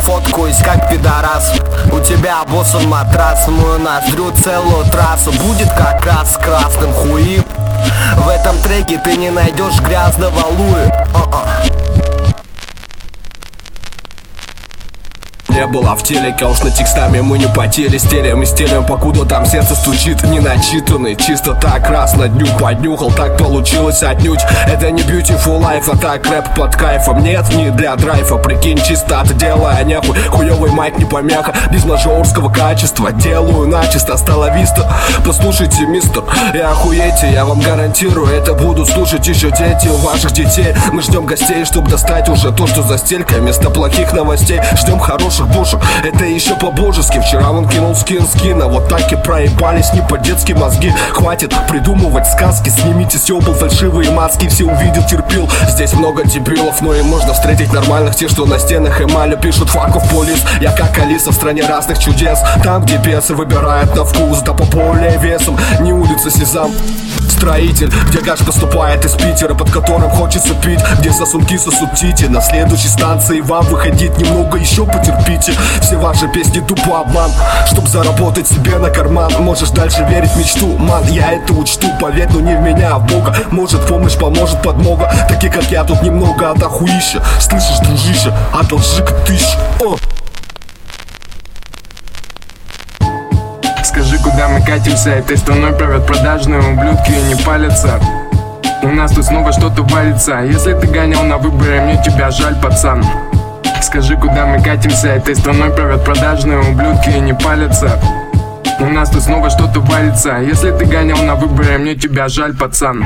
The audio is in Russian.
фоткаюсь как пидорас. У тебя боссон матрас, мою ноздрю целую трассу. Будет как раз с красным хуи. В этом треке ты не найдешь грязного Луи. Не было в телеке, уж на текстами мы не потели. Стереем и стереем, покуда там сердце стучит. Не начитанный, чисто так раз на дню поднюхал. Так получилось отнюдь. Это не beautiful life, а так рэп под кайфом. Нет, не для драйфа, прикинь, чисто отделая нехуй. Хуёвый майк не помеха, без мажорского качества. Делаю начисто, стала виста. Послушайте, мистер, и охуейте. Я вам гарантирую, это будут слушать еще дети у ваших детей. Мы ждем гостей, чтобы достать уже то, что за стелькой. Вместо плохих новостей ждем хороших бошек, это еще по-божески. Вчера он кинул скина, вот так и проебались не по-детски мозги. Хватит придумывать сказки, снимите стёбл, фальшивые маски. Все увидел, терпел, здесь много дебилов, но и можно встретить нормальных. Те, что на стенах эмали пишут факов полис. Я как Алиса в стране разных чудес. Там, где бесы выбирают на вкус, да по более весом. Не улица Сезам, строитель, где гаш поступает из Питера, под которым хочется пить, где сосунки сосудите. На следующей станции вам выходить немного, еще потерпите. Все ваши песни тупо обман, чтоб заработать себе на карман. Можешь дальше верить в мечту, ман, я это учту. Поверь, но не в меня, а в Бога. Может помощь, поможет подмога. Такие как я тут немного от охуища. Слышишь, дружище, одолжи-ка тысячу. Скажи, куда мы катимся? Этой страной правят продажные ублюдки и не палятся. У нас тут снова что-то валится. Если ты гонял на выборы, мне тебя жаль, пацан. Скажи, куда мы катимся? Этой страной правят продажные ублюдки и не палятся. У нас тут снова что-то валится. Если ты гонял на выборы, мне тебя жаль, пацан.